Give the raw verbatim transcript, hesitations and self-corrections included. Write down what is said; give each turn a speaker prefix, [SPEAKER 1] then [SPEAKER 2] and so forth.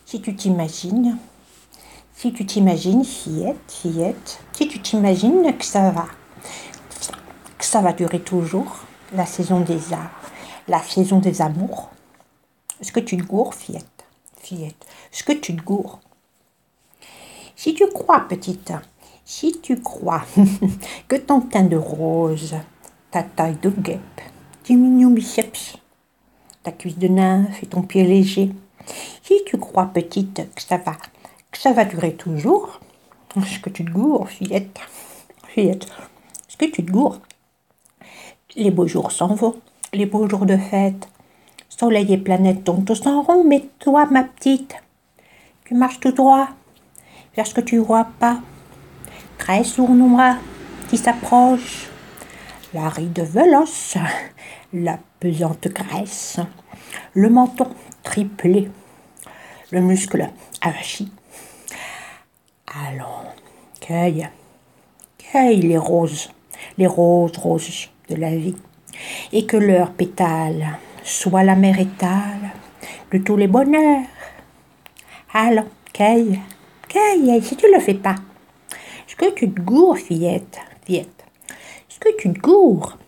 [SPEAKER 1] Si tu t'imagines, si tu t'imagines, fillette, fillette, si tu t'imagines que ça va, que ça va durer toujours, la saison des arts, la saison des amours, est-ce que tu te gourres, fillette, fillette, est-ce que tu te gourres? Si tu crois, petite, si tu crois que ton teint de rose, ta taille de guêpe, tes mignons biceps, ta cuisse de nymphe et ton pied léger, si tu crois, petite, que ça va, que ça va durer toujours, est-ce que tu te gourres, fillette, fillette, est-ce que tu te gourres? Les beaux jours s'en vont, les beaux jours de fête, soleil et planète tournent tous en rond, mais toi, ma petite, tu marches tout droit vers ce que tu vois pas. Très sournois qui s'approche, la ride veloce, la pesante graisse, le menton triplé, le muscle avachi. Allons, cueille, cueille les roses, les roses roses de la vie, et que leurs pétales soient la mer étale de tous les bonheurs. Allons, cueille, cueille, si tu le fais pas. Est-ce que tu te gourres, fillette, fillette? Est-ce que tu te gourres?